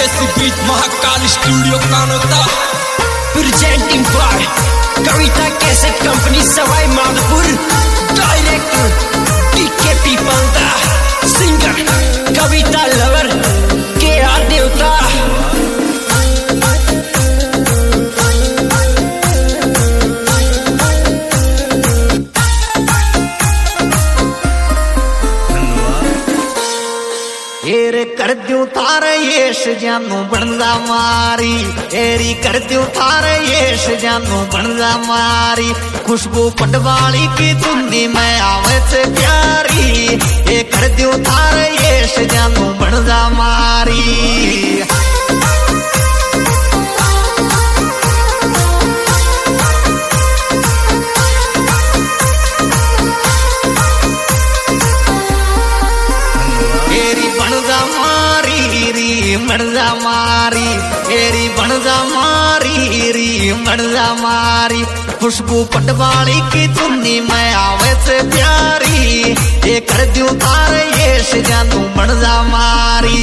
देसी beat Mahakal studio Kanota presenting by Kavita cassette company Sawai Madhopur. Director T पीपल दा, सिंगर कविता लवर के आर देवता। कर दूं थारे येश जानू बनदा मारी, एरी कर दूं थारे येश जानू बनदा मारी। खुशबू पटवाली की चुन्नी में आवे से प्यारी, ये कर दूं थारे येश जानू बनदा मारी। बनजा मारी एरी बनजा मारी री बनजा मारी। खुशबू पटवाली की चुन्नी में आवे से प्यारी, ये कर दूं थारे येश जानू बनजा मारी।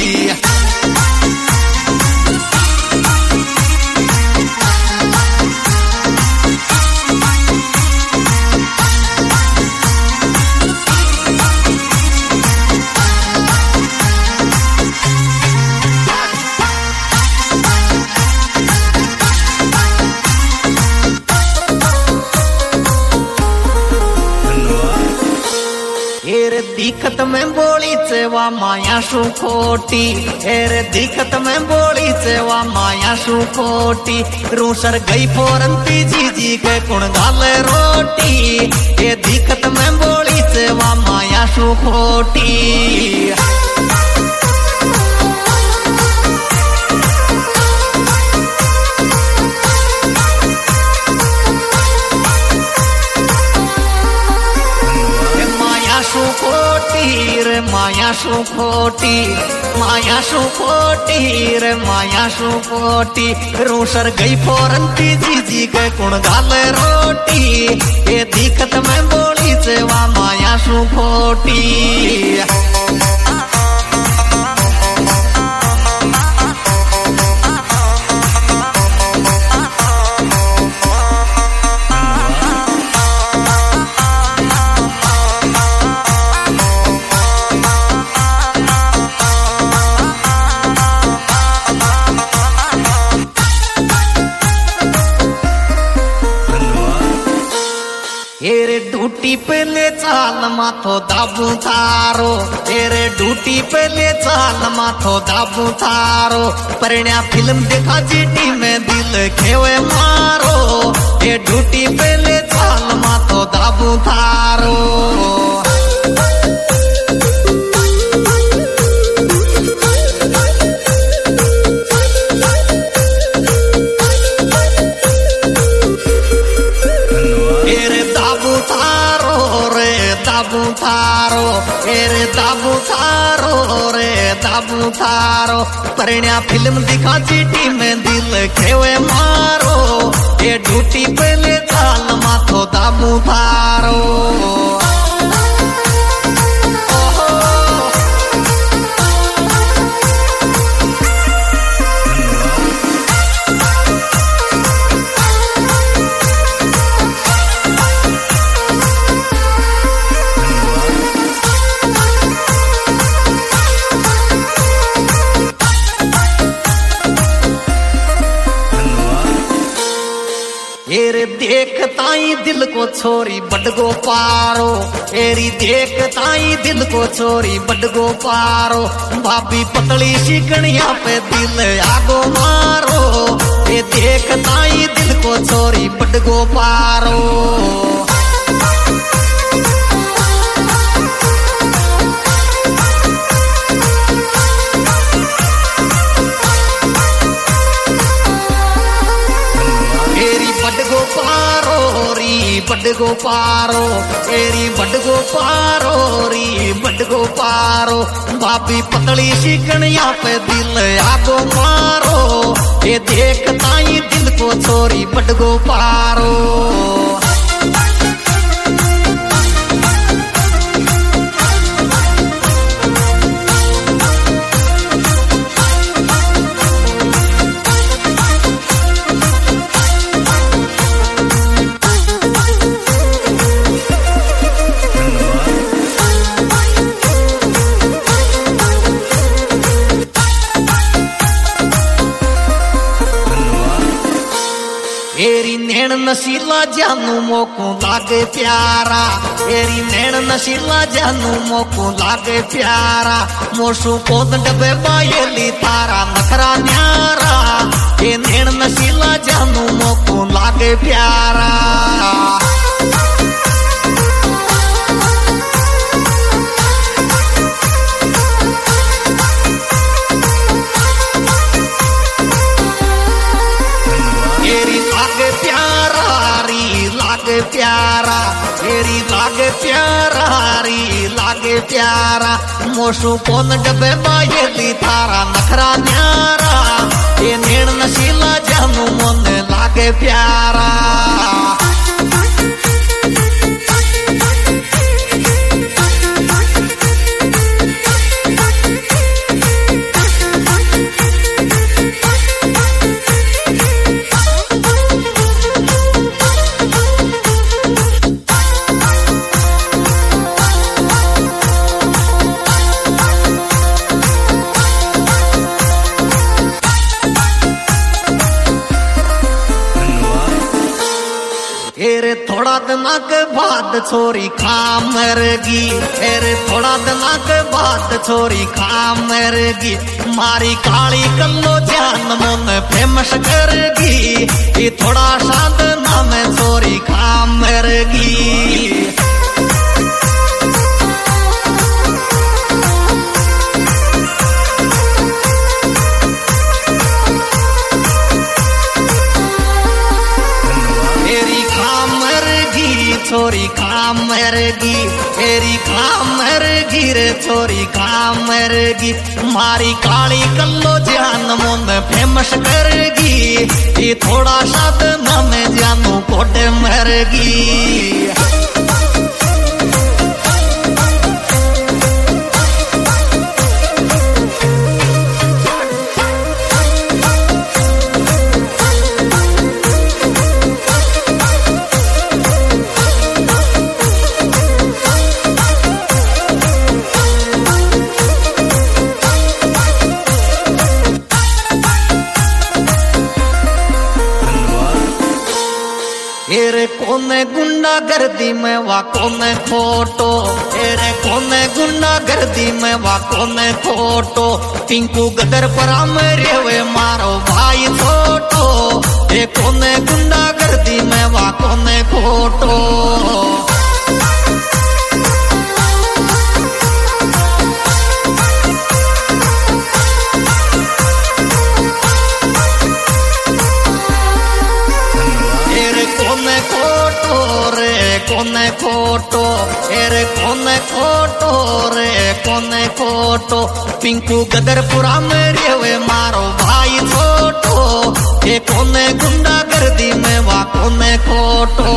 दिखत में बोली सेवा माया सु खोटी, एरे दिखत में बोली सेवा माया सु खोटी। रूसर गई फोरंती जी के कुण गाले रोटी, ये दिखत में बोली सेवा माया सु खोटी। माया सु खोटी, माया सु खोटी रे माया सु खोटी। रूसर गई फोरंती जी के कुण गाले रोटी, ये दिखत में बोली सेवा माया सु खोटी। ड्यूटी पे ले चाल माथो दाबू थारो, तेरे ड्यूटी पे ले चाल माथो दाबू थारो। परिण्या फिल्म देखा जीटी में दिल खेवे मारो, ये ड्यूटी पे ले चाल माथो दाबू थारो। दाबू थारो एरे दाबू थारो रे दाबू थारो। परिण्या फिल्म दिखा जीटी में दिल खेवे मारो, ये ड्यूटी पे ले चाल माथो दाबू थारो। एरे देखताई दिल को छोरी बडगो पारो, एरी देखताई दिल को छोरी बडगो पारो। भाभी पतली सी गणिया पे दिल आगो मारो, ये देखताई दिल को छोरी बडगो पारो। बडगो पारो एरी बडगो पारो री बडगो पारो। भाभी पतली सी गणिया पे दिल आगो मारो, ये देखताई दिल को छोरी बडगो पारो। नशीला जानू मोको लागे प्यारा, तेरी नैन नशीला जानू मोको लागे प्यारा। मोसू कोद डबे बायली तारा नखरा न्यारा, ये नैन नशीला जानू मोको लागे प्यारा। प्यारा तेरी लागे प्यारा री लागे प्यारा। मोसू कोन डबे बायली तारा नखरा न्यारा, ये नैन नशीला जानू मन लागे प्यारा। तेरे थोड़ा दिना के बाद छोरी खा मरगी, तेरे थोड़ा दिना के बाद छोरी खा मरगी। मारी काली कल्लो जान मन फेमस करगी, ये थोड़ा शांत नाम छोरी खा मरगी। छोरी खा मरगी, तेरी खा मरगी रे छोरी खा मरगी। मारी काली कल्लो जान मन फेमस करगी, ये थोड़ा साथ में जानू कोटे मरगी। तेरे कोने गुंडा गर्दी में वा कोने खोटो, तेरे कोने गुंडा गर्दी में वा कोने खोटो। पिंकू गदर परा मेरे वे मारो भाई छोटो, ये कोने गुंडा गर्दी में वा कोने खोटो। कोने खोटो एरे कोने खोटो रे कोने खोटो। पिंकू गदरपुरा मेरे वे मारो भाई छोटो, ये कोने गुंडा गर्दी में वा कोने खोटो।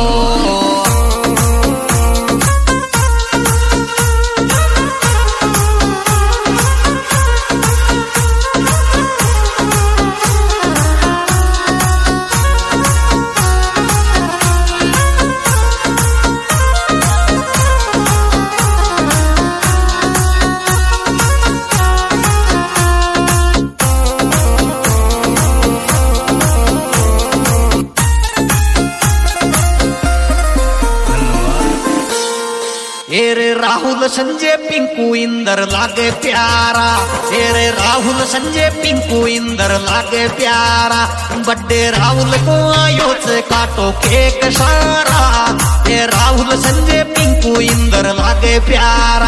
तेरे राहुल संजय पिंकू इंदर लागे प्यारा, तेरे राहुल संजय पिंकू इंदर लागे प्यारा। बड्डे राहुल को आयो से काटो केक सारा, ये राहुल संजय पिंकू इंदर लागे प्यारा।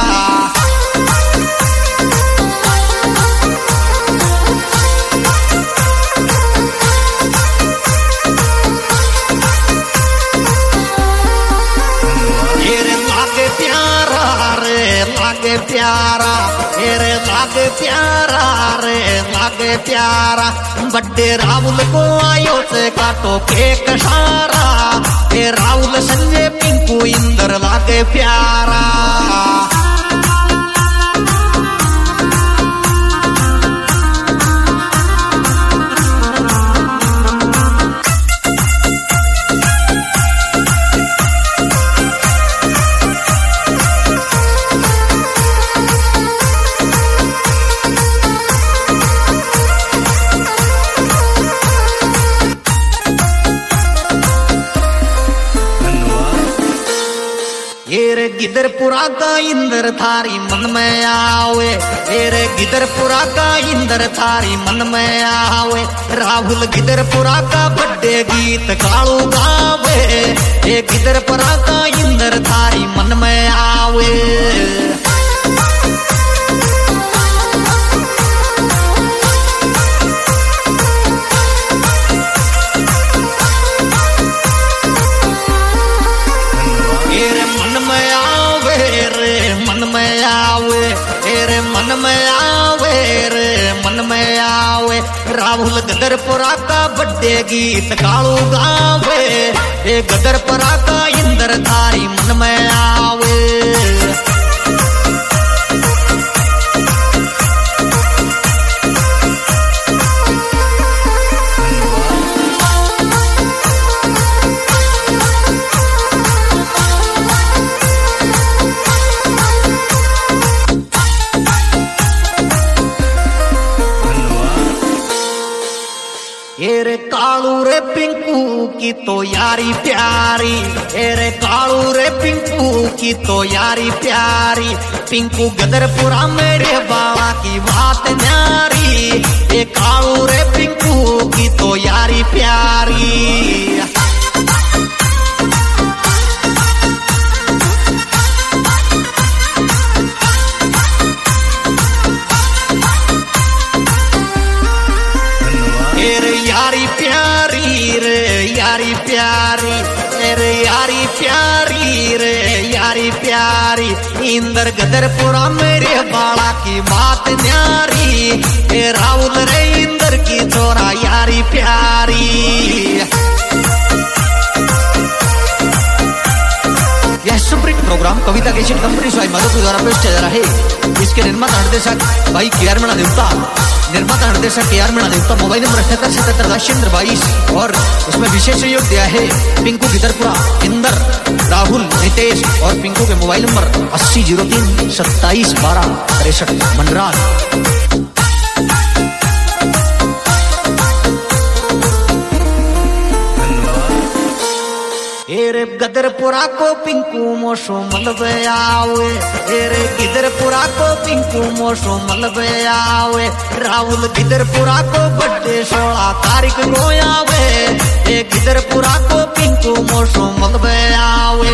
प्यारा तेरे लागे प्यारा रे लागे प्यारा। बड्डे राहुल को आयो से काटो केक सारा, ये राहुल संजय पिंकू इंदर लागे प्यारा। गिदरपुरा का इंदर थारी मन में आवे, रे गिदरपुरा का इंदर थारी मन में आवे। राहुल गिदरपुरा का बड्डे गीत कालू गावे, ये गिदरपुरा का इंदर थारी मन में आवे। मन में आवे रे मन में आवे। राहुल गदरपुरा का बड्डे गीत कालू गावे, ए गदरपुरा का इंदर थारी मन में आवे। रे कालू रे पिंकू की तो यारी प्यारी, रे कालू रे पिंकू की तो यारी प्यारी। पिंकू गदरपुरा मेरे बाबा की बात न्यारी, ये कालू रे पिंकू की तो यारी प्यारी। यारी प्यारी रे यारी प्यारी, रे यारी प्यारी रे यारी प्यारी। इंदर गदरपुरा मेरे बाला की बात न्यारी, ए राहुल रे इंदर की छोरा यारी प्यारी। यह superhit program Kavita cassette company Sawai Madhopur द्वारा पेश किया जा रहा है। इसके निर्माता निर्देशक भाई KR मीणा देवता, निर्माता निर्देशक KR मीणा देवता। मोबाइल नंबर 7877 और इसमें विशेष सहयोग दिया है पिंकू गिदरपुरा, इंदर, राहुल, नितेश और पिंकू के मोबाइल नंबर 8003 27 12 63 मनराज। रे गदरपुरा को पिंकू मोशो मलबे आवे, रे गिदरपुरा को पिंकू मोशो मलबे आवे। राहुल गिदरपुरा को बड्डे 16 तारीख को आवे, ये गिदरपुरा को पिंकू मोशो मलबे आवे।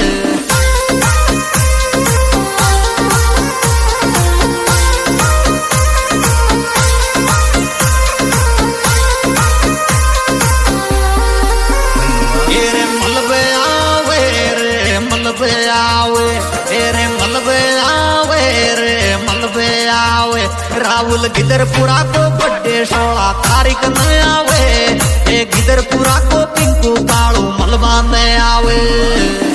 राहुल गिदरपुरा को बड्डे 16 तारीख में आवे, ए गिदरपुरा को पिंकू कालू मलबा में आवे।